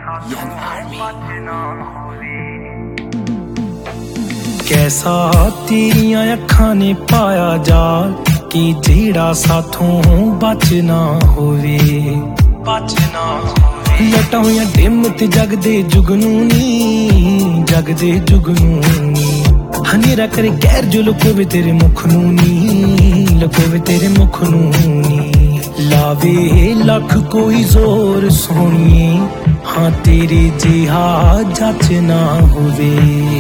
कैसा तेरियां अखां ने पाया जाल कि जेड़ा साथों बच ना होवे लटा होया डिम ते जगदे जुगनू नी जगदे जुगनू नी हनेरा करे गैर जो लुकोवे तेरे मुख नू नी लुकोवे तेरे मुख नू नी लावे लख कोई जोर सोनिए हाँ तेरे जिहा जच ना होवे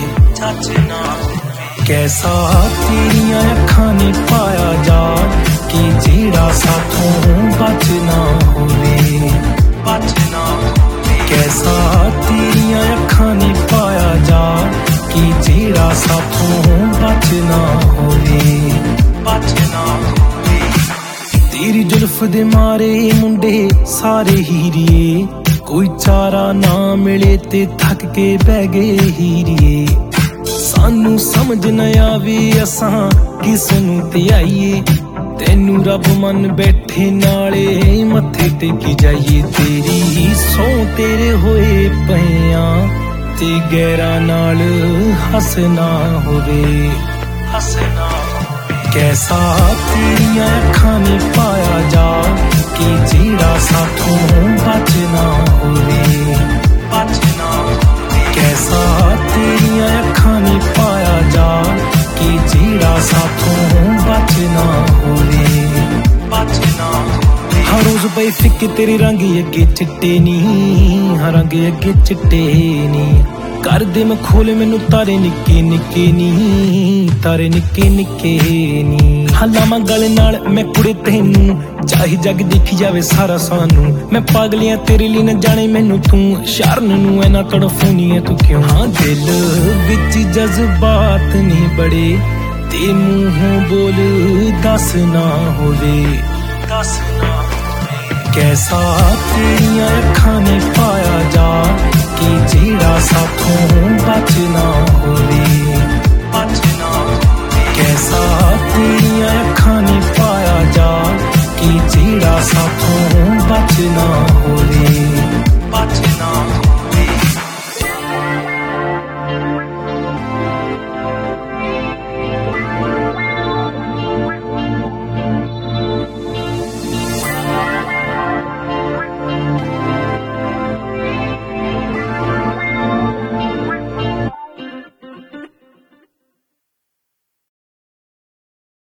कैसा तेरियां अखां ने पाया जाल कि जेड़ा साथों बच ना होवे कैसा तेरियां अखां ने पाया जाल कि जेड़ा साथों बच ना होवे तेरी जुल्फ दे मारे मुंडे सारे हीरिए कोई चारा ना मिले ते थक के बह गए हीरिए सानू समझ न आवे असां किस नू ध्याईए तेनू रब मन बैठे नाले मत्थे टेकी जाइए तेरी सौ तेरे होए पइयां ते गैरा नाल हसना होवे कैसा तेरियां अखां ने पाया जाल कि जेड़ा साथों बच ना होवे कैसा तेरियां अखां ने पाया जाल कि जेड़ा साथों बच ना होवे हर रोज पई फिक्के तेरे रंग अगे चिट्टे नी हर रंग अगे चिट्टे नी कर दे मैं खोले मैनू तारे निक्के निक्के नी तारे निक्के निक्के नी हलावां गल नाल मैं कुड़े तैनू चाहे जग देखी जावे सारा सानू मैं पागलियां तेरे लिए न जाने मैनू तू शरण नू ऐना तड़फोनी है तू क्यों हाँ दिल विच जज्बात नहीं बड़े ते मुंहों बोल दस ना होवे कैसा तेरियां अखां ने पाया जाल कि जेड़ा साथों बच ना होवे कैसा तेरियां अखां